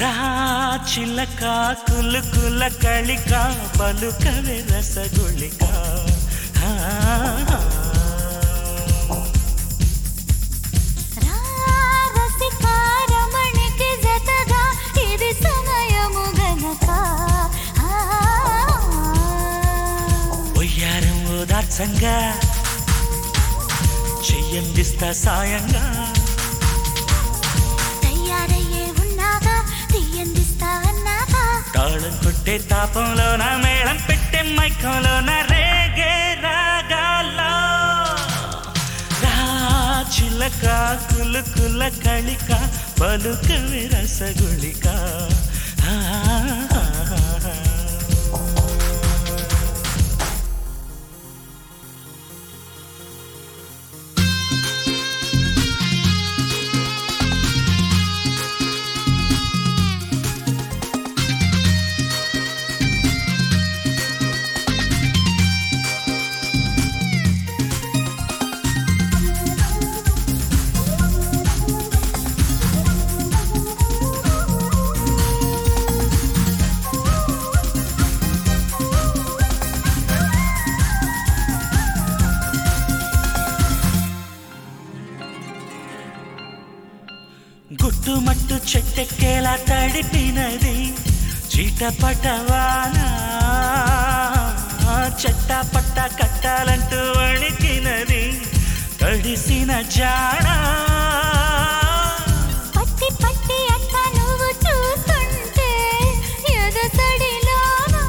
రా చిలక కులుకుల కళిక పలుకవే రసగుళిక ఒయ్యారం ఓదార్చంగా చెయ్యందిస్తా సాయంగా తాళం కొట్టే తాపంలోన మేళం పెట్టే మైకంలోన రేగే రాగాల్లో రా చిలక కులుకుల కళిక పలుకవే రసగుళిక గుట్టుమట్టు చెట్టెక్కేలా తడిపినది చీటపటవాన చెట్టపట్ట కట్టాలంటూ వణికినది తడిసిన జాడ పట్టి పట్టి అట్ట నువ్వు చూస్తుంటే ఎదసడిలోనా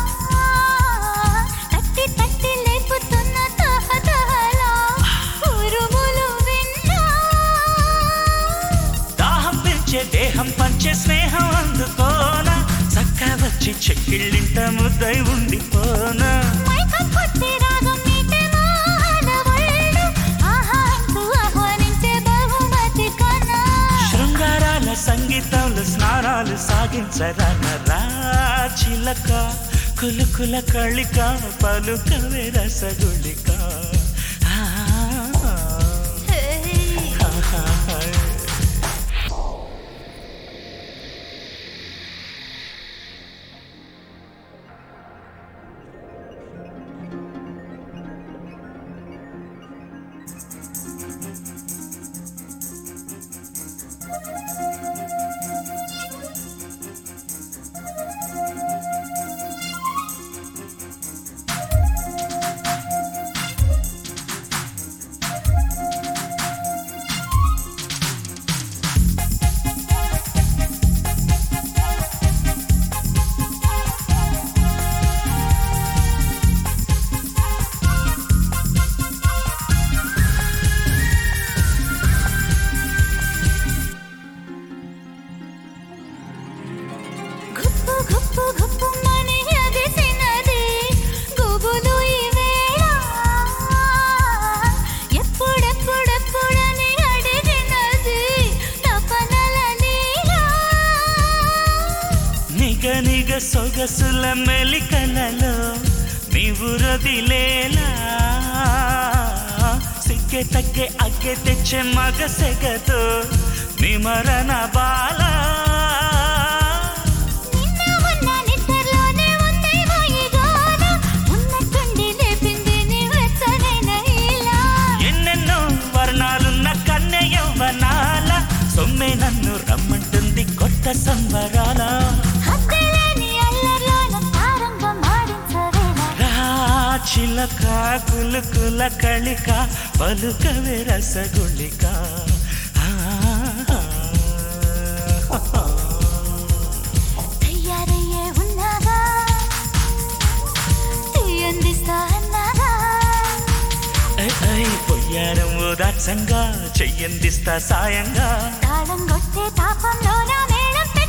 తట్టి తట్టి లేపుతున్న తహతహలా ఉరుములు విన్నా దాహం పెంచే దేహం పంచే స్నేహం అందుకోనా చక్క వచ్చి చెక్కిళ్ళింట ముద్దై ఉండిపోనా మైకం కొట్టి రాగం నీటే మానవళ్ళు ఆహా అంటూ ఆహ్వానించే బహుమతి కన్నా శృంగారాల సంగీతంలో స్నానాలు సాగించరాన రా చిలక కులుకుల కళిక పలుకవే రసగుళిక గుప్పు గుప్పు మని ఎదిసినది గుబులు ఈ వేళ ఎప్పుడెప్పుడెప్పుడని అడిగినది తపనల నీలా నిగ నిగ సొగసుల మెలికలలో నీవు రదిలేలా సిగ్గే తగ్గే అగ్గే తెచ్చే మగ సెగతో నిమరణ బాల సొమ్మే నన్ను రమ్మంటుంది కొత్త సంబరాల రా చిలక కులుకుల కళిక పలుకవే రసగుళిక తయారయ్యే ఉన్నాగా తీయందిస్తా అన్నాగా పొయ్యారం ఓదార్చంగా చెయ్యందిస్తా సాయంగా తాళం కొట్టే తాపంలో నా మేళం